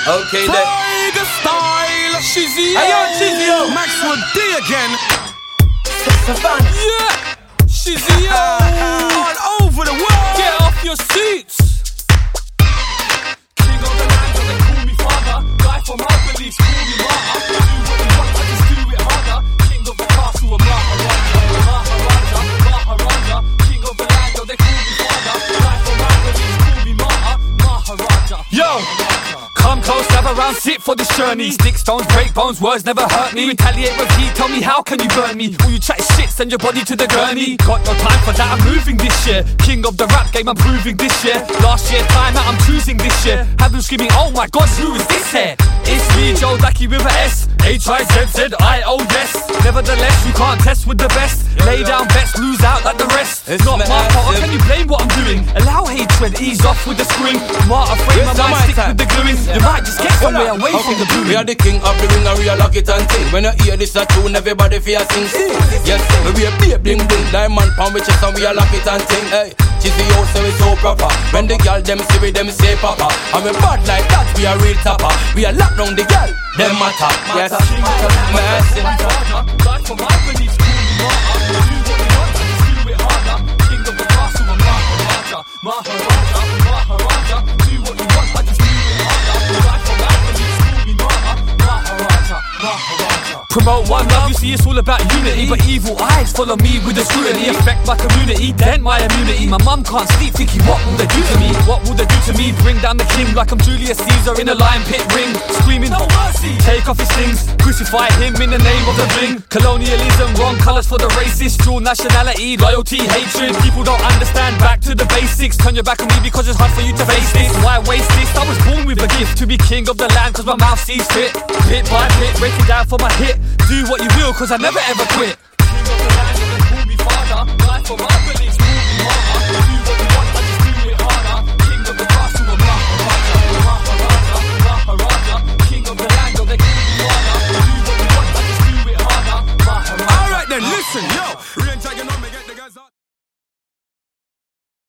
Okay then. Tiger style. Shizzy. Hey yo, Shizzy yo. Maxwell D again. Fun. Yeah. Shizzy yo. All over the world. Get off your seats. King of the land, they call me father. Guy from my beliefs, call me martyr. Do what you want, I just do it harder. King of the castle, a Maharaja. Maharaja. King of the land, they call me father. Guy from my beliefs, call me martyr. Maharaja. Yo. Come close, gather round, sit for this journey. Stick stones, break bones, words never hurt me. Retaliate with heat, tell me how can you burn me? All you chat is shit, send your body to the gurney. Got no time for that, I'm moving this year. King of the rap game, I'm proving this year. Last year, time out, I'm choosing this year. Have them screaming, oh my god, who is this here? It's me, Joe Dacky with a S. H-I-Z-Z-I-O, yes. Nevertheless, you can't test with the best. Lay down bets, lose out like the rest. It's not my fault, how can you blame what I'm doing? Allow hatred, ease off with the screwing. Martyr frame, my mind stick with the gluing. You might just get somewhere away from the blue. We are the king of the ring and we are lock it and ting. When you hear this a tune, everybody fear sing. Yes, we are be bling bling. Diamond pound with chest and we are lock it and ting. Hey, Chizzy yo, so we so proper. When the girl them see we them say papa. And we bad like that, we are real topper. We are locked round the girl, them matter. Yes, mercy. Life for my beliefs, cool me martyr. Do what you want, just do it harder. King of the castle, a Maharaja. Maharaja, Maharaja. Do what you want, I just do it harder. Life for my beliefs, cool me martyr. Maharaja, Maharaja. Promote one love, you see it's all about unity. But evil eyes follow me with the scrutiny. Affect my community, dent my immunity. My mum can't sleep thinking what will they do to me? What will they do to me? Bring down the king like I'm Julius Caesar in a lion pit ring. Screaming, no mercy, take off his things. Crucify him in the name of the bling. Colonialism, wrong colours for the racist. Dual nationality, loyalty, hatred. People don't understand, back to the basics. Turn your back on me because it's hard for you to face this. Why waste this? I was born with a gift to be king of the land cause my mouth sees fit. Bit by bit, break it down for my hit. Do what you will cause I never ever quit. King of the land, they call me father. Life for my beliefs, call me martyr. Do what you want, I just do it harder. King of the castle, a Maharaja. Maharaja, Maharaja. King of the land, they call me father. Do what you want, I just do it harder. Maharaja. Alright then, listen, yo.